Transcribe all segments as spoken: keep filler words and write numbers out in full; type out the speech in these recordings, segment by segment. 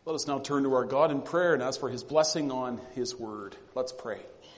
Let us now turn to our God in prayer and ask for his blessing on his word. Let's pray.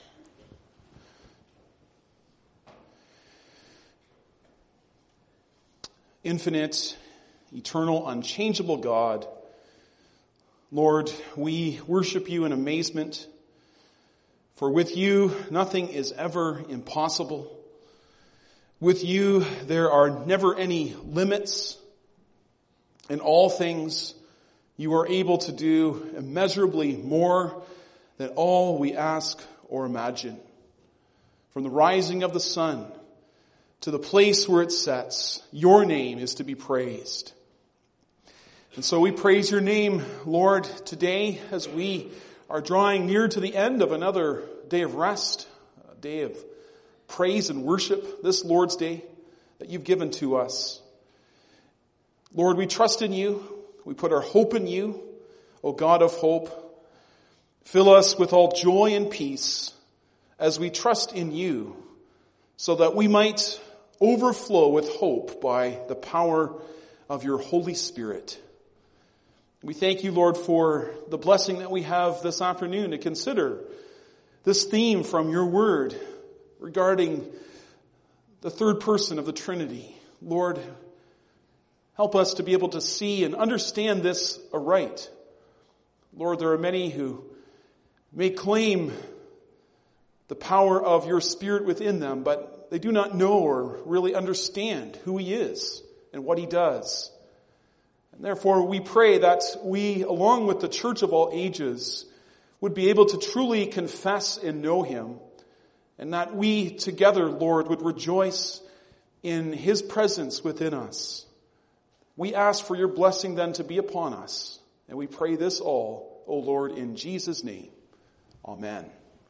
Infinite, eternal, unchangeable God, Lord, we worship you in amazement, for with you nothing is ever impossible. With you there are never any limits. In all things you are able to do immeasurably more than all we ask or imagine. From the rising of the sun to the place where it sets, your name is to be praised. And so we praise your name, Lord, today as we are drawing near to the end of another day of rest, a day of praise and worship, this Lord's Day that you've given to us. Lord, we trust in you. We put our hope in you, O God of hope. Fill us with all joy and peace as we trust in you, so that we might overflow with hope by the power of your Holy Spirit. We thank you, Lord, for the blessing that we have this afternoon to consider this theme from your word regarding the third person of the Trinity. Lord, help us to be able to see and understand this aright. Lord, there are many who may claim the power of your Spirit within them, but they do not know or really understand who he is and what he does. And therefore, we pray that we, along with the church of all ages, would be able to truly confess and know him, and that we together, Lord, would rejoice in his presence within us. We ask for your blessing then to be upon us. And we pray this all, O Lord, in Jesus' name. Amen.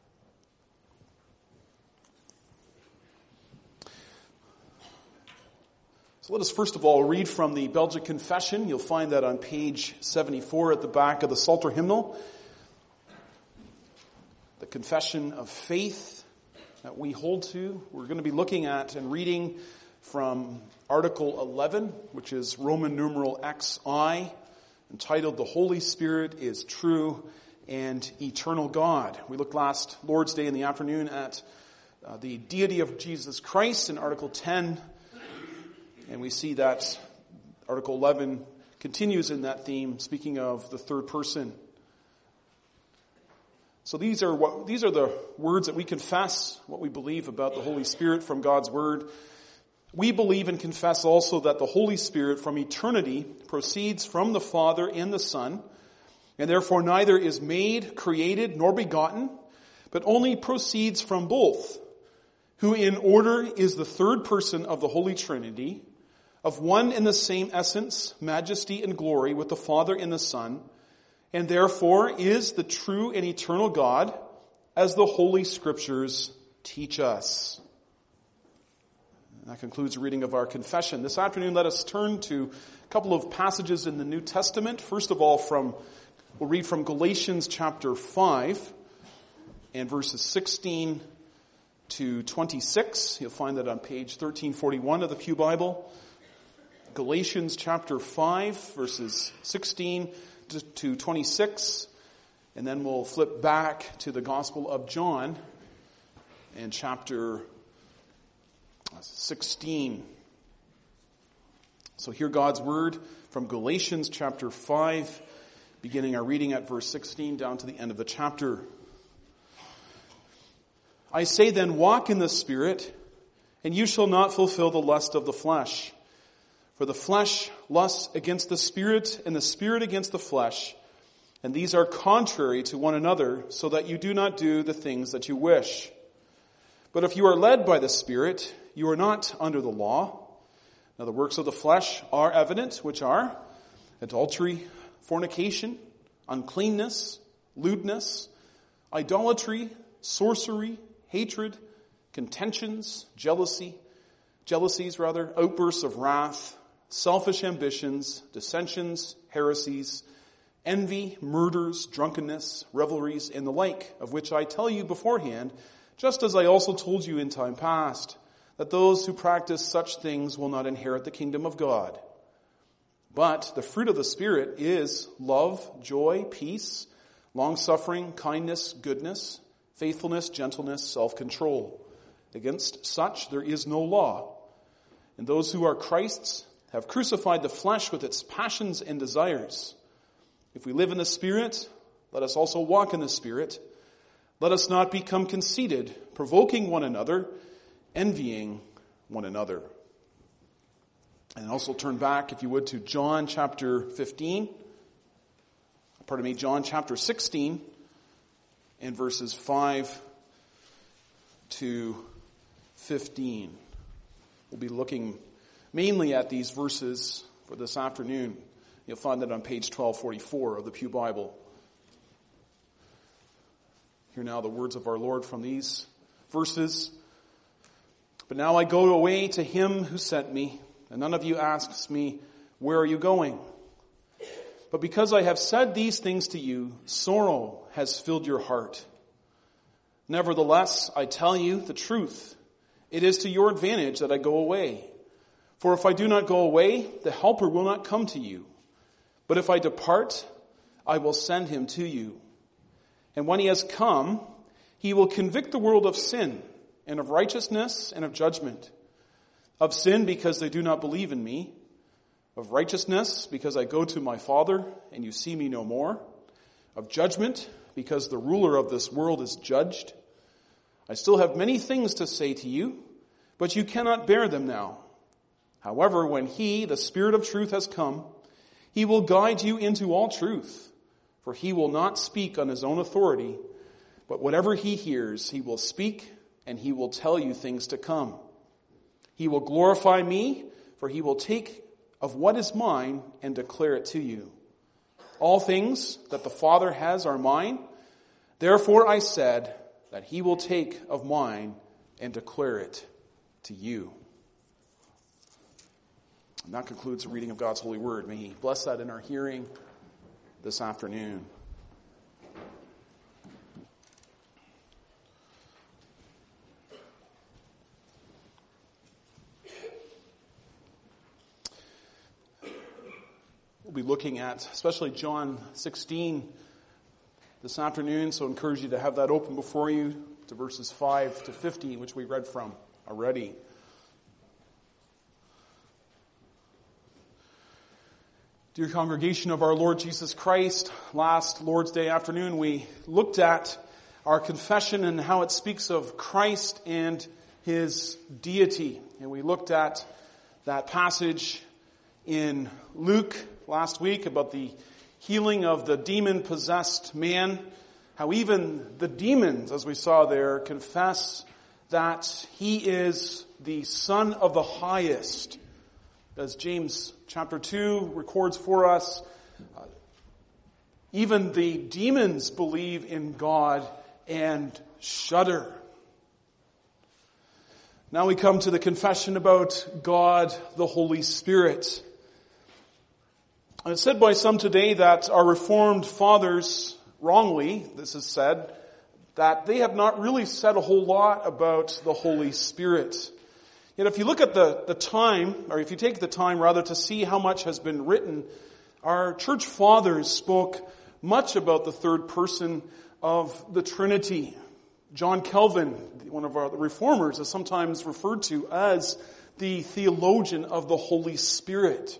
So let us first of all read from the Belgic Confession. You'll find that on page seventy-four at the back of the Psalter hymnal. The confession of faith that we hold to. We're going to be looking at and reading from Article eleven, which is Roman numeral X I, entitled The Holy Spirit is True and Eternal God. We looked last Lord's Day in the afternoon at uh, the deity of Jesus Christ in Article ten, and we see that Article eleven continues in that theme, speaking of the third person. So these are what these are the words that we confess, what we believe about the Holy Spirit from God's Word. We believe and confess also that the Holy Spirit from eternity proceeds from the Father and the Son, and therefore neither is made, created, nor begotten, but only proceeds from both, who in order is the third person of the Holy Trinity, of one and the same essence, majesty, and glory with the Father and the Son, and therefore is the true and eternal God, as the Holy Scriptures teach us. And that concludes the reading of our confession. This afternoon, let us turn to a couple of passages in the New Testament. First of all, from we'll read from Galatians chapter five and verses sixteen to twenty-six. You'll find that on page thirteen forty-one of the Pew Bible. Galatians chapter five, verses sixteen to twenty-six. And then we'll flip back to the Gospel of John and chapter sixteen. So hear God's word from Galatians chapter five, beginning our reading at verse sixteen down to the end of the chapter. I say then, walk in the Spirit, and you shall not fulfill the lust of the flesh. For the flesh lusts against the Spirit, and the Spirit against the flesh. And these are contrary to one another, so that you do not do the things that you wish. But if you are led by the Spirit, you are not under the law. Now the works of the flesh are evident, which are adultery, fornication, uncleanness, lewdness, idolatry, sorcery, hatred, contentions, jealousy, jealousies rather, outbursts of wrath, selfish ambitions, dissensions, heresies, envy, murders, drunkenness, revelries, and the like, of which I tell you beforehand, just as I also told you in time past, that those who practice such things will not inherit the kingdom of God. But the fruit of the Spirit is love, joy, peace, long-suffering, kindness, goodness, faithfulness, gentleness, self-control. Against such there is no law. And those who are Christ's have crucified the flesh with its passions and desires. If we live in the Spirit, let us also walk in the Spirit. Let us not become conceited, provoking one another, envying one another. And also turn back, if you would, to John chapter fifteen. Pardon me, John chapter sixteen, and verses five to fifteen. We'll be looking mainly at these verses for this afternoon. You'll find that on page twelve forty-four of the Pew Bible. Hear now the words of our Lord from these verses. But now I go away to him who sent me, and none of you asks me, where are you going? But because I have said these things to you, sorrow has filled your heart. Nevertheless, I tell you the truth. It is to your advantage that I go away. For if I do not go away, the Helper will not come to you. But if I depart, I will send him to you. And when he has come, he will convict the world of sin, and of righteousness, and of judgment. Of sin, because they do not believe in me. Of righteousness, because I go to my Father, and you see me no more. Of judgment, because the ruler of this world is judged. I still have many things to say to you, but you cannot bear them now. However, when he, the Spirit of truth, has come, he will guide you into all truth. For he will not speak on his own authority, but whatever he hears, he will speak, and he will tell you things to come. He will glorify me, for he will take of what is mine and declare it to you. All things that the Father has are mine. Therefore I said that he will take of mine and declare it to you. And that concludes the reading of God's holy word. May he bless that in our hearing this afternoon. We'll be looking at especially John sixteen this afternoon, so I encourage you to have that open before you to verses five to fifteen, which we read from already. Dear congregation of our Lord Jesus Christ, last Lord's Day afternoon we looked at our confession and how it speaks of Christ and his deity. And we looked at that passage in Luke last week about the healing of the demon-possessed man, how even the demons, as we saw there, confess that he is the Son of the Highest. As James chapter two records for us, uh, even the demons believe in God and shudder. Now we come to the confession about God, the Holy Spirit. And it's said by some today that our Reformed fathers, wrongly, this is said, that they have not really said a whole lot about the Holy Spirit. Yet if you look at the, the time, or if you take the time rather to see how much has been written, our church fathers spoke much about the third person of the Trinity. John Calvin, one of our reformers, is sometimes referred to as the theologian of the Holy Spirit.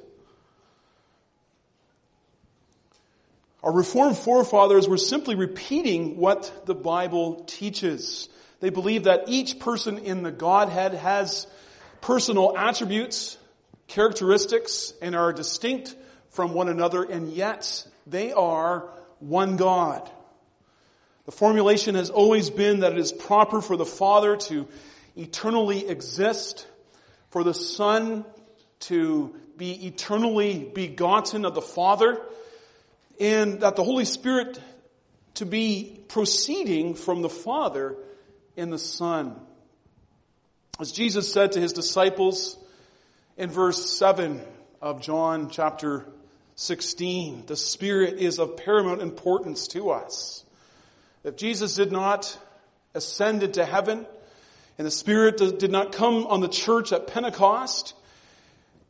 Our Reformed forefathers were simply repeating what the Bible teaches. They believe that each person in the Godhead has personal attributes, characteristics, and are distinct from one another, and yet they are one God. The formulation has always been that it is proper for the Father to eternally exist, for the Son to be eternally begotten of the Father, and that the Holy Spirit to be proceeding from the Father in the Son. As Jesus said to his disciples in verse seven of John chapter sixteen, the Spirit is of paramount importance to us. If Jesus did not ascend into heaven and the Spirit did not come on the church at Pentecost,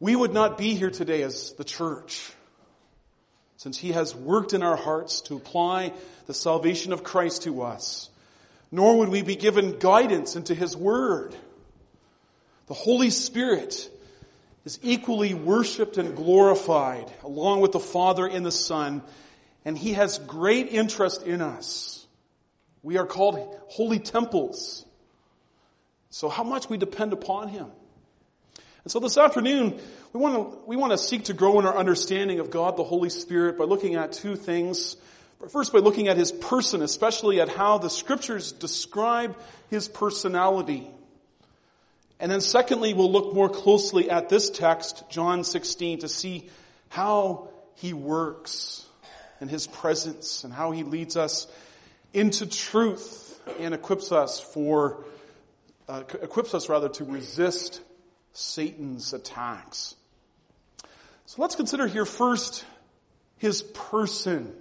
we would not be here today as the church, since he has worked in our hearts to apply the salvation of Christ to us. Nor would we be given guidance into his word. The Holy Spirit is equally worshipped and glorified along with the Father and the Son, and he has great interest in us. We are called holy temples. So how much we depend upon him. And so this afternoon, we want to we want to seek to grow in our understanding of God, the Holy Spirit, by looking at two things. First, by looking at his person, especially at how the Scriptures describe his personality. And then secondly, we'll look more closely at this text, John sixteen, to see how he works in his presence and how he leads us into truth and equips us for, uh, equips us rather to resist Satan's attacks. So let's consider here first his person.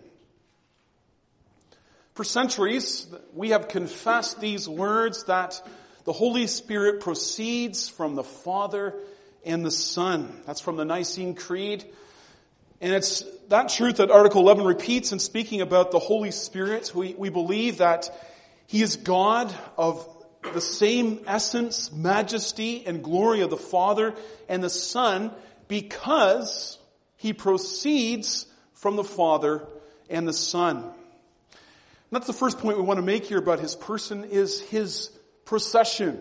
For centuries, we have confessed these words that the Holy Spirit proceeds from the Father and the Son. That's from the Nicene Creed. And it's that truth that Article eleven repeats in speaking about the Holy Spirit. We, we believe that he is God of the same essence, majesty, and glory of the Father and the Son because he proceeds from the Father and the Son. And that's the first point we want to make here about his person, is his procession.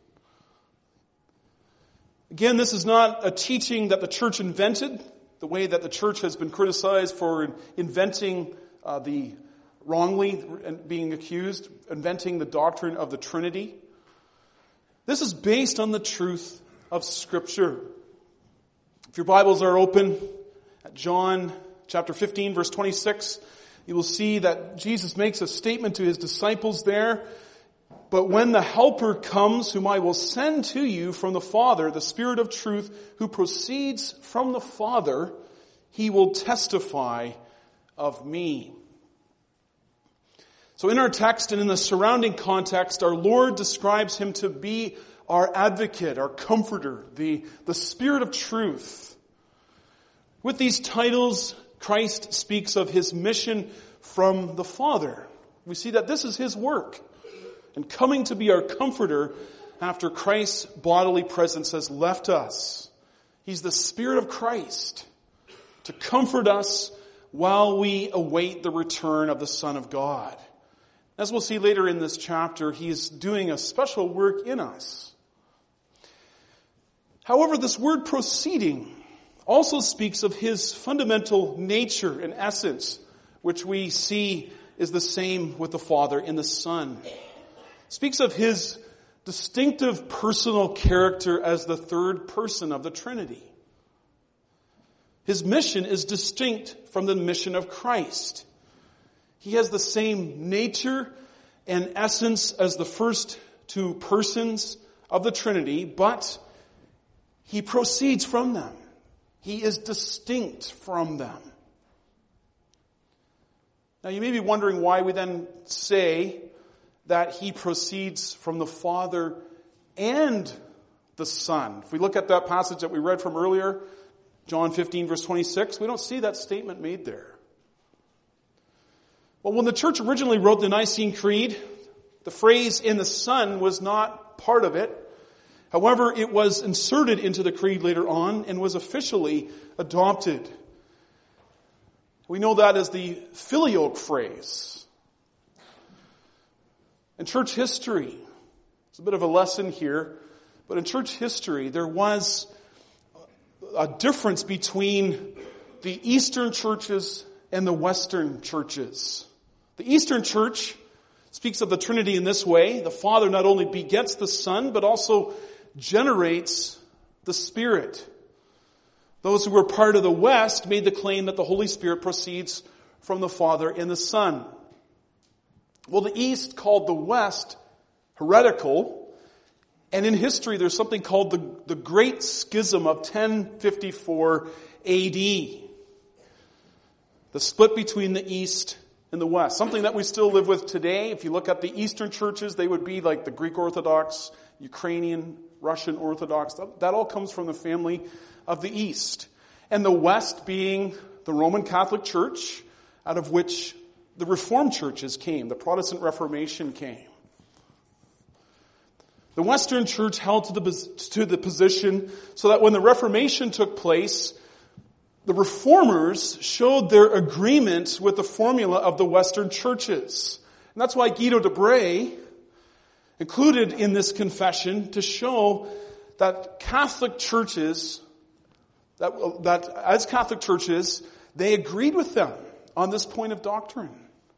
Again, this is not a teaching that the church invented, the way that the church has been criticized for inventing uh, the wrongly and being accused, inventing the doctrine of the Trinity. This is based on the truth of Scripture. If your Bibles are open at John chapter fifteen, verse twenty-six, you will see that Jesus makes a statement to his disciples there. But when the Helper comes, whom I will send to you from the Father, the Spirit of truth, who proceeds from the Father, he will testify of me. So in our text and in the surrounding context, our Lord describes him to be our advocate, our comforter, the, the Spirit of truth. With these titles, Christ speaks of his mission from the Father. We see that this is his work. And coming to be our comforter after Christ's bodily presence has left us. He's the Spirit of Christ to comfort us while we await the return of the Son of God. As we'll see later in this chapter, he is doing a special work in us. However, this word proceeding also speaks of his fundamental nature and essence, which we see is the same with the Father and the Son. Speaks of his distinctive personal character as the third person of the Trinity. His mission is distinct from the mission of Christ. He has the same nature and essence as the first two persons of the Trinity, but he proceeds from them. He is distinct from them. Now you may be wondering why we then say that he proceeds from the Father and the Son. If we look at that passage that we read from earlier, John fifteen, verse twenty-six, we don't see that statement made there. Well, when the church originally wrote the Nicene Creed, the phrase "in the Son" was not part of it. However, it was inserted into the creed later on and was officially adopted. We know that as the filioque phrase. In church history, it's a bit of a lesson here, but in church history, there was a difference between the Eastern churches and the Western churches. The Eastern church speaks of the Trinity in this way. The Father not only begets the Son, but also generates the Spirit. Those who were part of the West made the claim that the Holy Spirit proceeds from the Father and the Son. Well, the East called the West heretical, and in history there's something called the, the Great Schism of ten fifty-four A D. The split between the East and the West. Something that we still live with today. If you look at the Eastern churches, they would be like the Greek Orthodox, Ukrainian Russian Orthodox, that, that all comes from the family of the East. And the West being the Roman Catholic Church, out of which the Reformed churches came, the Protestant Reformation came. The Western Church held to the, to the position so that when the Reformation took place, the Reformers showed their agreement with the formula of the Western churches. And that's why Guido de Brès included in this confession to show that Catholic churches, that, that as Catholic churches, they agreed with them on this point of doctrine.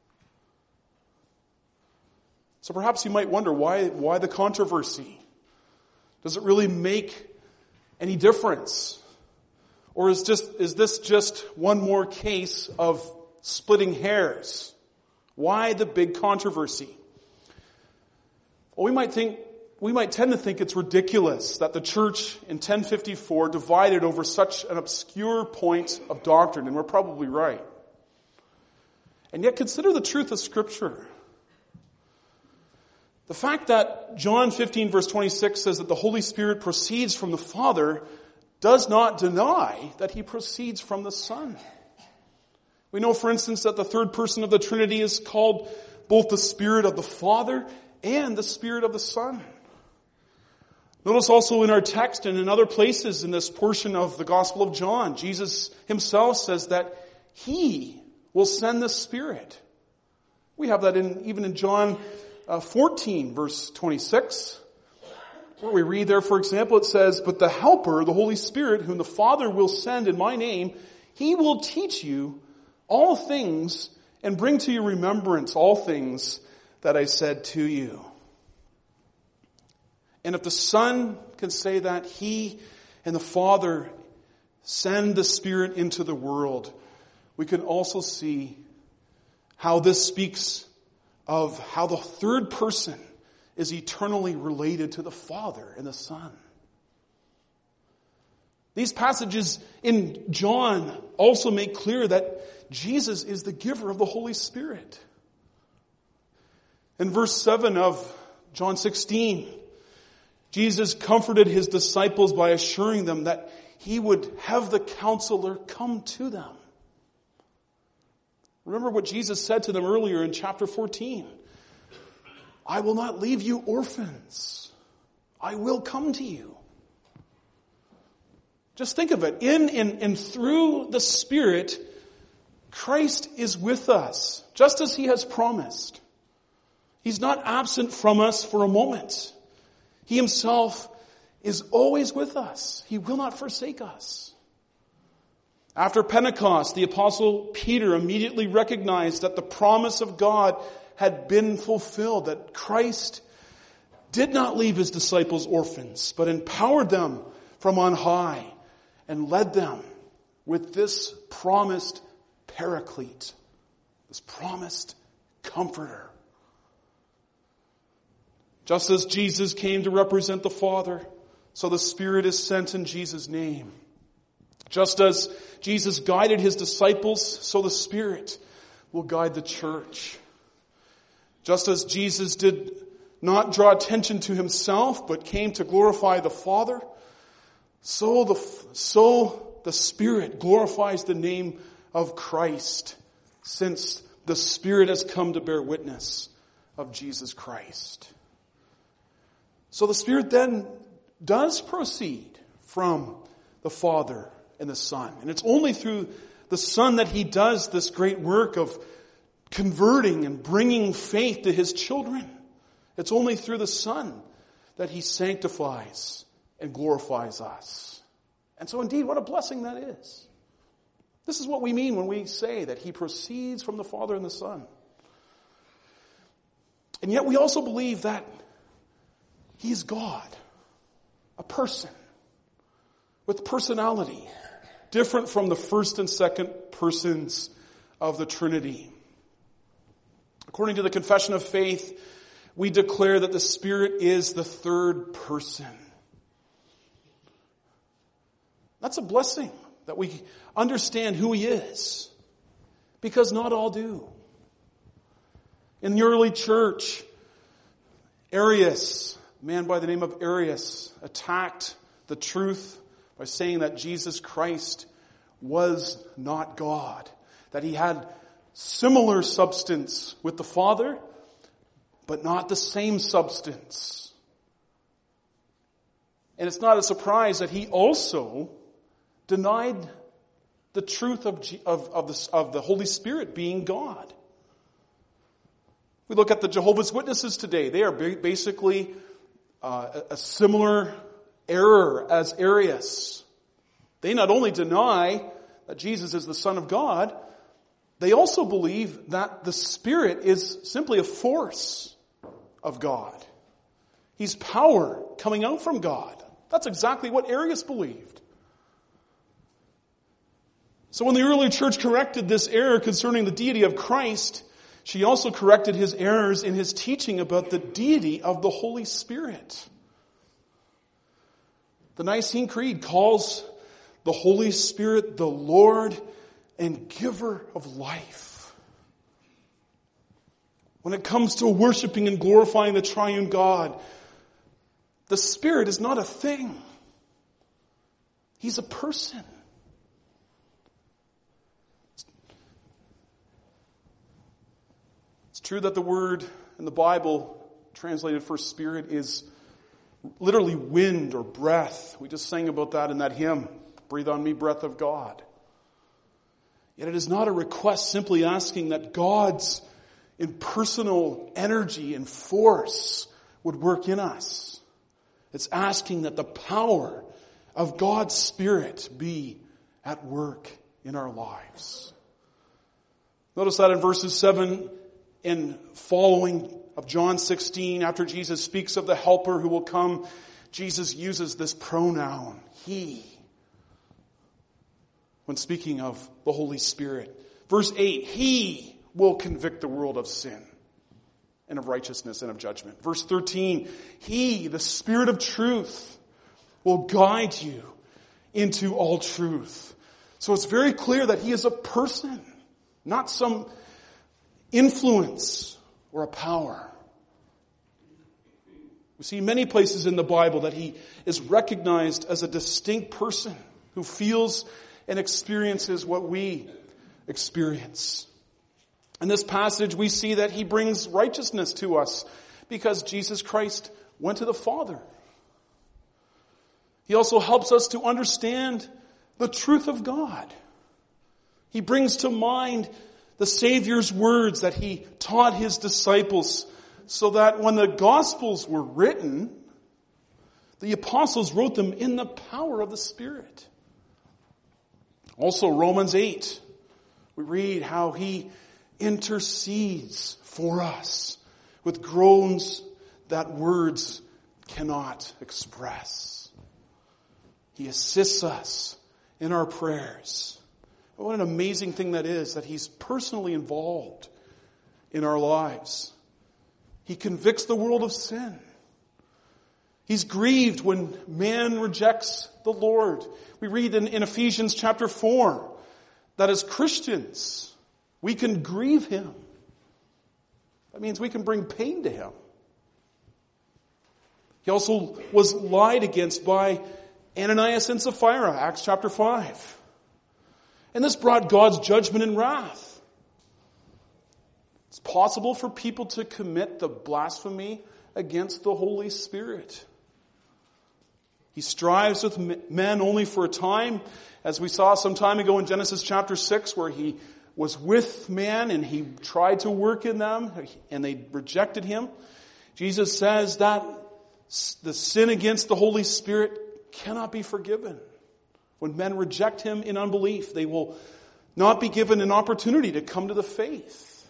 So perhaps you might wonder, why, why the controversy? Does it really make any difference? Or is just, is this just one more case of splitting hairs? Why the big controversy? Well, we might think, we might tend to think it's ridiculous that the church in ten fifty-four divided over such an obscure point of doctrine, and we're probably right. And yet consider the truth of Scripture. The fact that John fifteen verse twenty-six says that the Holy Spirit proceeds from the Father does not deny that He proceeds from the Son. We know, for instance, that the third person of the Trinity is called both the Spirit of the Father and the Spirit of the Son. Notice also in our text and in other places in this portion of the Gospel of John, Jesus Himself says that He will send the Spirit. We have that in even in John Uh, fourteen, verse twenty-six, where we read there, for example, it says, "But the Helper, the Holy Spirit, whom the Father will send in my name, He will teach you all things and bring to your remembrance all things that I said to you." And if the Son can say that, He and the Father send the Spirit into the world, we can also see how this speaks of how the third person is eternally related to the Father and the Son. These passages in John also make clear that Jesus is the giver of the Holy Spirit. In verse seven of John sixteen, Jesus comforted His disciples by assuring them that He would have the Counselor come to them. Remember what Jesus said to them earlier in chapter fourteen. "I will not leave you orphans. I will come to you." Just think of it. In and, and through the Spirit, Christ is with us, just as He has promised. He's not absent from us for a moment. He Himself is always with us. He will not forsake us. After Pentecost, the Apostle Peter immediately recognized that the promise of God had been fulfilled, that Christ did not leave His disciples orphans, but empowered them from on high and led them with this promised Paraclete, this promised Comforter. Just as Jesus came to represent the Father, so the Spirit is sent in Jesus' name. Just as Jesus guided His disciples, so the Spirit will guide the church. Just as Jesus did not draw attention to Himself, but came to glorify the Father, so the, so the Spirit glorifies the name of Christ, since the Spirit has come to bear witness of Jesus Christ. So the Spirit then does proceed from the Father and the Son. And it's only through the Son that He does this great work of converting and bringing faith to His children. It's only through the Son that He sanctifies and glorifies us. And so indeed, what a blessing that is. This is what we mean when we say that He proceeds from the Father and the Son. And yet we also believe that He is God, a person with personality, different from the first and second persons of the Trinity. According to the Confession of Faith, we declare that the Spirit is the third person. That's a blessing, that we understand who He is, because not all do. In the early church, Arius, a man by the name of Arius attacked the truth by saying that Jesus Christ was not God, that he had similar substance with the Father, but not the same substance. And it's not a surprise that he also denied the truth of, of, of, the, of the Holy Spirit being God. We look at the Jehovah's Witnesses today. They are basically uh, a similar error as Arius. They not only deny that Jesus is the Son of God, they also believe that the Spirit is simply a force of God. He's power coming out from God. That's exactly what Arius believed. So when the early church corrected this error concerning the deity of Christ, she also corrected his errors in his teaching about the deity of the Holy Spirit. The Nicene Creed calls the Holy Spirit the Lord and giver of life. When it comes to worshiping and glorifying the triune God, the Spirit is not a thing. He's a person. It's true that the word in the Bible translated for Spirit is literally wind or breath. We just sang about that in that hymn, Breathe on Me, Breath of God. Yet it is not a request simply asking that God's impersonal energy and force would work in us. It's asking that the power of God's Spirit be at work in our lives. Notice that in verses seven and following of John sixteen, after Jesus speaks of the helper who will come, Jesus uses this pronoun, he, when speaking of the Holy Spirit. Verse eight, he will convict the world of sin and of righteousness and of judgment. Verse thirteen, he, the Spirit of truth, will guide you into all truth. So it's very clear that he is a person, not some influence or a power. We see many places in the Bible that he is recognized as a distinct person who feels and experiences what we experience. In this passage, we see that he brings righteousness to us because Jesus Christ went to the Father. He also helps us to understand the truth of God. He brings to mind the Savior's words that he taught his disciples, so that when the Gospels were written, the apostles wrote them in the power of the Spirit. Also, Romans eight, we read how he intercedes for us with groans that words cannot express. He assists us in our prayers. What an amazing thing that is, that he's personally involved in our lives. He convicts the world of sin. He's grieved when man rejects the Lord. We read in, in Ephesians chapter four that as Christians, we can grieve him. That means we can bring pain to him. He also was lied against by Ananias and Sapphira, Acts chapter five. And this brought God's judgment and wrath. It's possible for people to commit the blasphemy against the Holy Spirit. He strives with men only for a time, as we saw some time ago in Genesis chapter six, where he was with man and he tried to work in them and they rejected him. Jesus says that the sin against the Holy Spirit cannot be forgiven. When men reject him in unbelief, they will not be given an opportunity to come to the faith.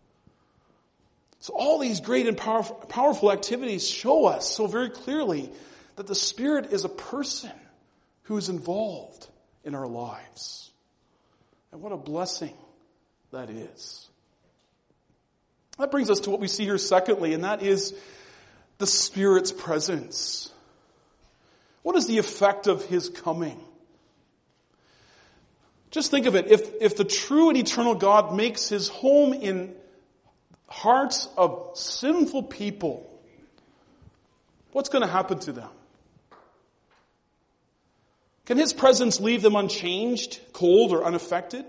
So all these great and powerful, powerful activities show us so very clearly that the Spirit is a person who is involved in our lives. And what a blessing that is. That brings us to what we see here secondly, and that is the Spirit's presence. What is the effect of his coming? Just think of it. If, if the true and eternal God makes his home in hearts of sinful people, what's going to happen to them? Can his presence leave them unchanged, cold, or unaffected?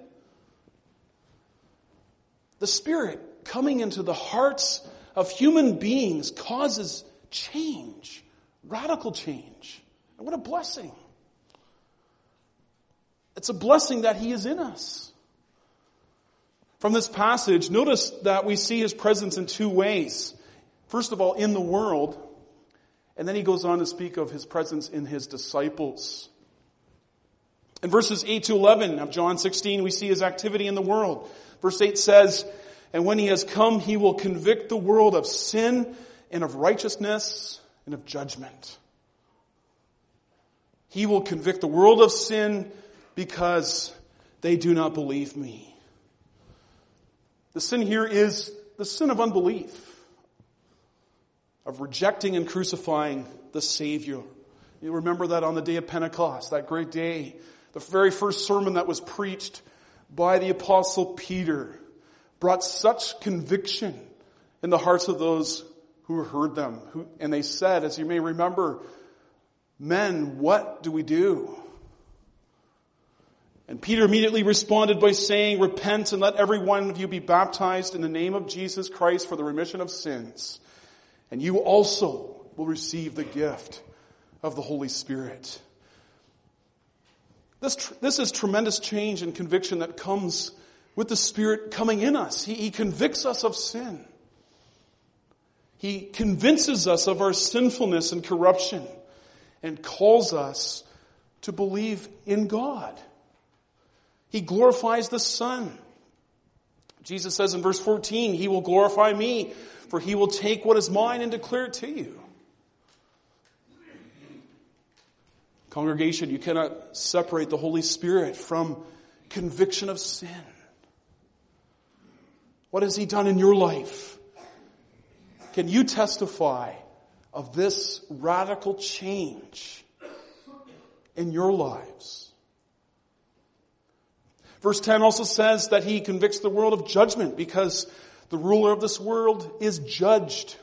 The Spirit coming into the hearts of human beings causes change, radical change. And what a blessing. It's a blessing that he is in us. From this passage, notice that we see his presence in two ways. First of all, in the world, and then he goes on to speak of his presence in his disciples. In verses eight to eleven of John sixteen, we see his activity in the world. Verse eight says, "And when he has come, he will convict the world of sin and of righteousness and of judgment." He will convict the world of sin because they do not believe me. The sin here is the sin of unbelief, of rejecting and crucifying the Savior. You remember that on the day of Pentecost, that great day, the very first sermon that was preached by the Apostle Peter brought such conviction in the hearts of those who heard them. Who, and they said, as you may remember, "Men, what do we do?" And Peter immediately responded by saying, "Repent and let every one of you be baptized in the name of Jesus Christ for the remission of sins. And you also will receive the gift of the Holy Spirit." This, this is tremendous change and conviction that comes with the Spirit coming in us. He, he convicts us of sin. He convinces us of our sinfulness and corruption and calls us to believe in God. He glorifies the Son. Jesus says in verse fourteen, "He will glorify me, for he will take what is mine and declare it to you." Congregation, you cannot separate the Holy Spirit from conviction of sin. What has he done in your life? Can you testify of this radical change in your lives? Verse ten also says that he convicts the world of judgment because the ruler of this world is judged.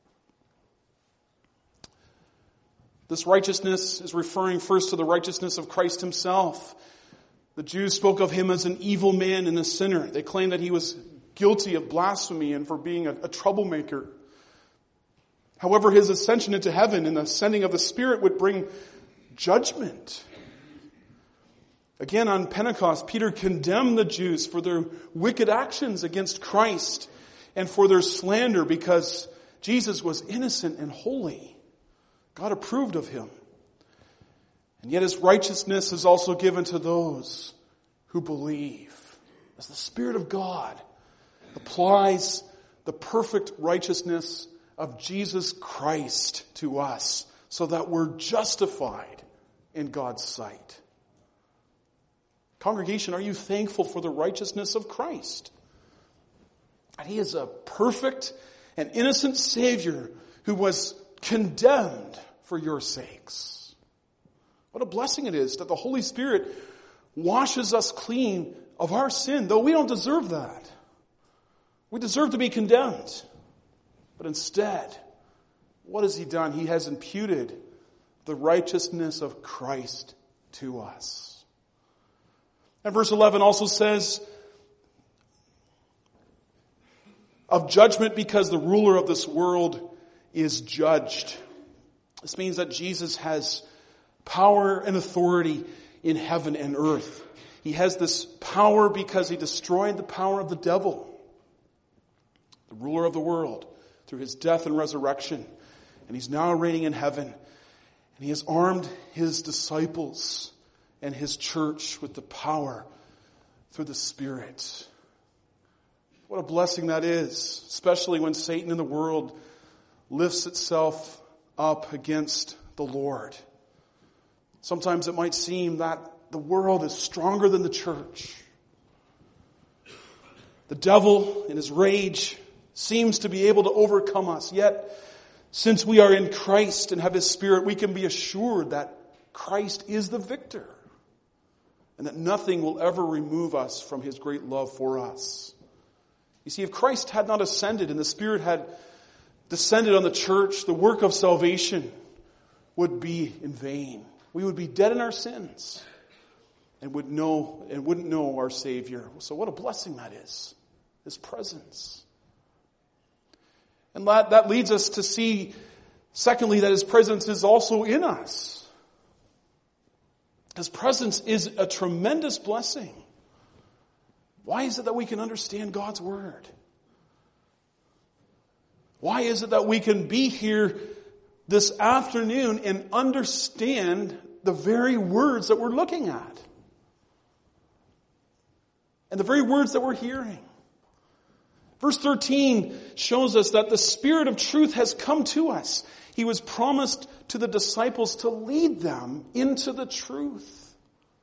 This righteousness is referring first to the righteousness of Christ himself. The Jews spoke of him as an evil man and a sinner. They claimed that he was guilty of blasphemy and for being a, a troublemaker. However, his ascension into heaven and the sending of the Spirit would bring judgment. Again, on Pentecost, Peter condemned the Jews for their wicked actions against Christ and for their slander because Jesus was innocent and holy. God approved of him. And yet his righteousness is also given to those who believe. As the Spirit of God applies the perfect righteousness of Jesus Christ to us so that we're justified in God's sight. Congregation, are you thankful for the righteousness of Christ? And he is a perfect and innocent Savior who was condemned for your sakes. What a blessing it is that the Holy Spirit washes us clean of our sin, though we don't deserve that. We deserve to be condemned. But instead, what has he done? He has imputed the righteousness of Christ to us. And verse eleven also says, of judgment because the ruler of this world is judged. This means that Jesus has power and authority in heaven and earth. He has this power because he destroyed the power of the devil, the ruler of the world, through his death and resurrection. And he's now reigning in heaven. And he has armed his disciples and his church with the power through the Spirit. What a blessing that is, especially when Satan in the world lifts itself up against the Lord. Sometimes it might seem that the world is stronger than the church. The devil in his rage seems to be able to overcome us. Yet, since we are in Christ and have his Spirit, we can be assured that Christ is the victor and that nothing will ever remove us from his great love for us. You see, if Christ had not ascended and the Spirit had descended on the church, the work of salvation would be in vain. We would be dead in our sins and would know and wouldn't know our Savior. So what a blessing that is, His presence. And that, that leads us to see, secondly, that His presence is also in us. His presence is a tremendous blessing. Why is it that we can understand God's Word? Why is it that we can be here this afternoon and understand the very words that we're looking at? And the very words that we're hearing. Verse thirteen shows us that the Spirit of truth has come to us. He was promised to the disciples to lead them into the truth.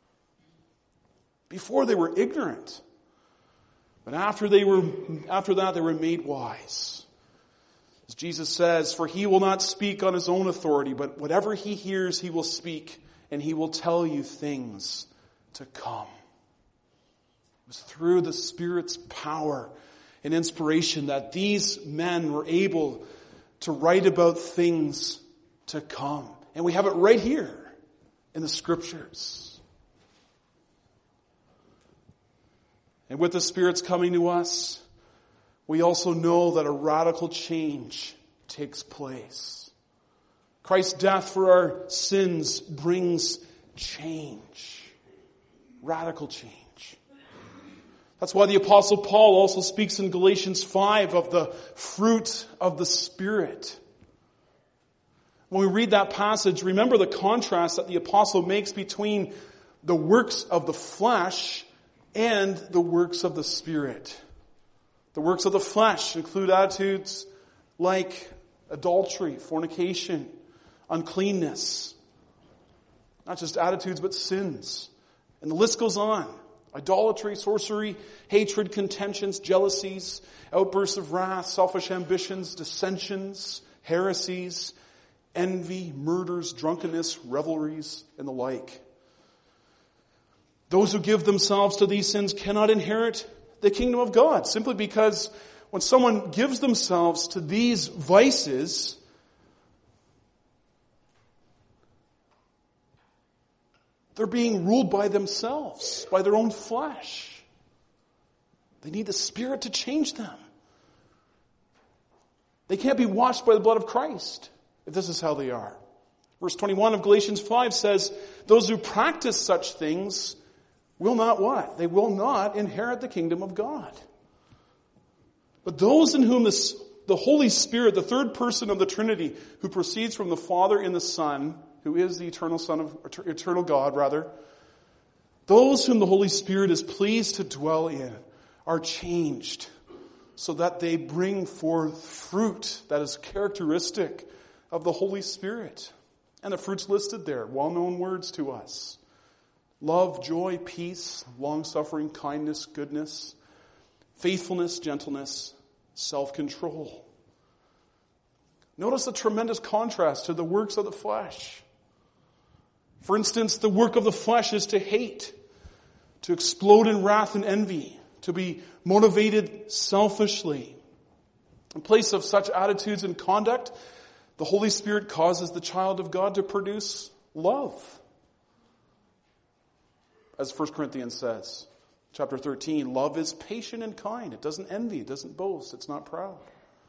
Before they were ignorant. But after they were, after that they were made wise. As Jesus says, for He will not speak on His own authority, but whatever He hears He will speak, and He will tell you things to come. It was through the Spirit's power and inspiration that these men were able to write about things to come. And we have it right here in the Scriptures. And with the Spirit's coming to us, we also know that a radical change takes place. Christ's death for our sins brings change. Radical change. That's why the Apostle Paul also speaks in Galatians five of the fruit of the Spirit. When we read that passage, remember the contrast that the Apostle makes between the works of the flesh and the works of the Spirit. The works of the flesh include attitudes like adultery, fornication, uncleanness. Not just attitudes, but sins. And the list goes on. Idolatry, sorcery, hatred, contentions, jealousies, outbursts of wrath, selfish ambitions, dissensions, heresies, envy, murders, drunkenness, revelries, and the like. Those who give themselves to these sins cannot inherit the kingdom of God, simply because when someone gives themselves to these vices, they're being ruled by themselves, by their own flesh. They need the Spirit to change them. They can't be washed by the blood of Christ if this is how they are. Verse twenty-one of Galatians five says, those who practice such things will not what? They will not inherit the kingdom of God. But those in whom this, the Holy Spirit, the third person of the Trinity, who proceeds from the Father and the Son, who is the eternal Son of, eternal God, rather, those whom the Holy Spirit is pleased to dwell in are changed so that they bring forth fruit that is characteristic of the Holy Spirit. And the fruit's listed there, well-known words to us. Love, joy, peace, long-suffering, kindness, goodness, faithfulness, gentleness, self-control. Notice the tremendous contrast to the works of the flesh. For instance, the work of the flesh is to hate, to explode in wrath and envy, to be motivated selfishly. In place of such attitudes and conduct, the Holy Spirit causes the child of God to produce love. As First Corinthians says, chapter thirteen, love is patient and kind. It doesn't envy, it doesn't boast, it's not proud.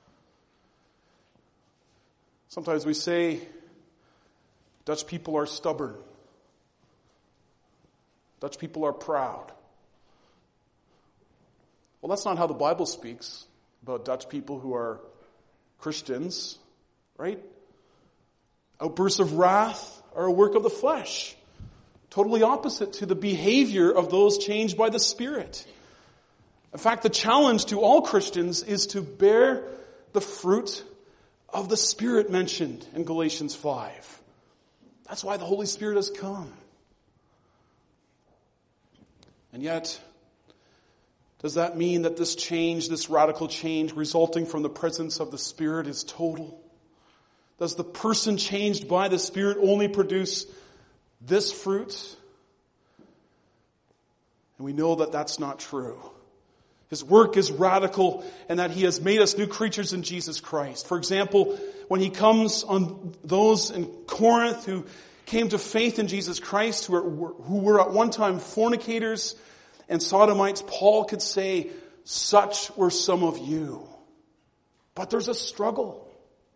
Sometimes we say Dutch people are stubborn. Dutch people are proud. Well, that's not how the Bible speaks about Dutch people who are Christians, right? Outbursts of wrath are a work of the flesh. Totally opposite to the behavior of those changed by the Spirit. In fact, the challenge to all Christians is to bear the fruit of the Spirit mentioned in Galatians five. That's why the Holy Spirit has come. And yet, does that mean that this change, this radical change resulting from the presence of the Spirit is total? Does the person changed by the Spirit only produce this fruit? And we know that that's not true. His work is radical, and that He has made us new creatures in Jesus Christ. For example, when He comes on those in Corinth who came to faith in Jesus Christ, who were, who were at one time fornicators and sodomites, Paul could say, such were some of you. But there's a struggle.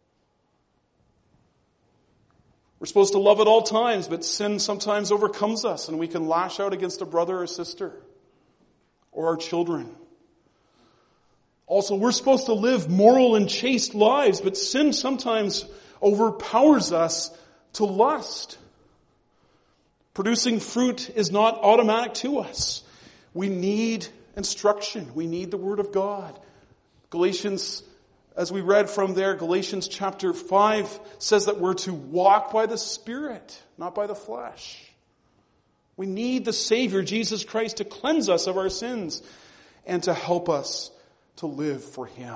We're supposed to love at all times, but sin sometimes overcomes us, and we can lash out against a brother or sister or our children. Also, we're supposed to live moral and chaste lives, but sin sometimes overpowers us to lust. Producing fruit is not automatic to us. We need instruction. We need the Word of God. Galatians, as we read from there, Galatians chapter five says that we're to walk by the Spirit, not by the flesh. We need the Savior, Jesus Christ, to cleanse us of our sins and to help us to live for Him.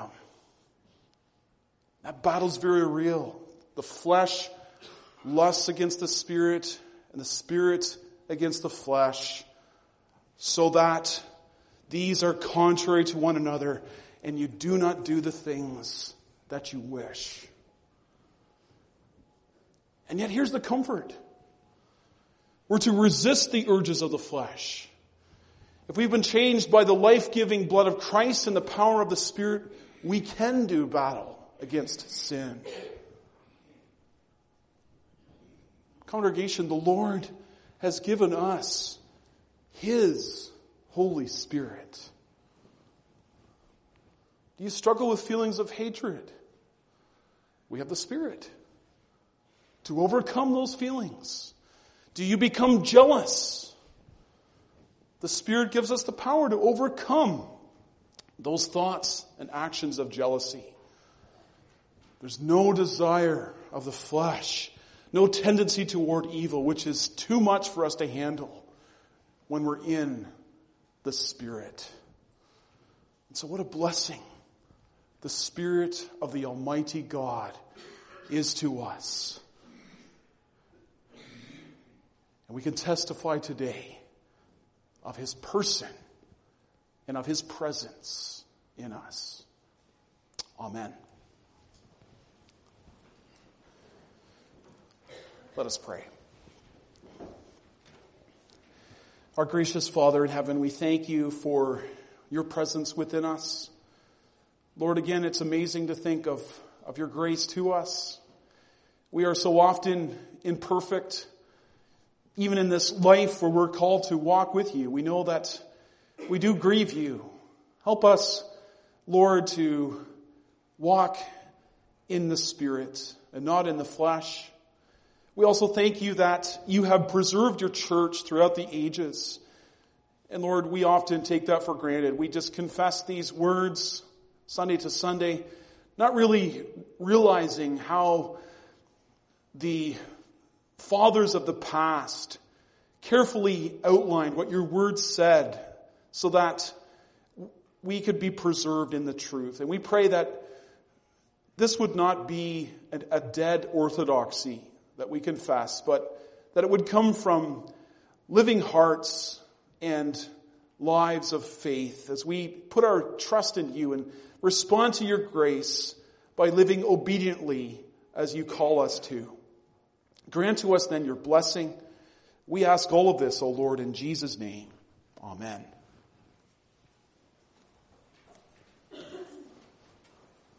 That battle's very real. The flesh lusts against the Spirit, and the Spirit against the flesh, so that these are contrary to one another, and you do not do the things that you wish. And yet here's the comfort. We're to resist the urges of the flesh. If we've been changed by the life-giving blood of Christ and the power of the Spirit, we can do battle against sin. Congregation, the Lord has given us His Holy Spirit. Do you struggle with feelings of hatred? We have the Spirit to overcome those feelings. Do you become jealous? The Spirit gives us the power to overcome those thoughts and actions of jealousy. There's no desire of the flesh, no tendency toward evil, which is too much for us to handle when we're in the Spirit. And so what a blessing the Spirit of the Almighty God is to us. And we can testify today of His person and of His presence in us. Amen. Let us pray. Our gracious Father in heaven, we thank You for Your presence within us. Lord, again, it's amazing to think of, of Your grace to us. We are so often imperfect, even in this life where we're called to walk with You. We know that we do grieve You. Help us, Lord, to walk in the Spirit and not in the flesh. We also thank You that You have preserved Your church throughout the ages. And Lord, we often take that for granted. We just confess these words Sunday to Sunday, not really realizing how the fathers of the past carefully outlined what Your word said so that we could be preserved in the truth. And we pray that this would not be a dead orthodoxy that we confess, but that it would come from living hearts and lives of faith as we put our trust in You and respond to Your grace by living obediently as You call us to. Grant to us then Your blessing. We ask all of this, O Lord, in Jesus' name. Amen.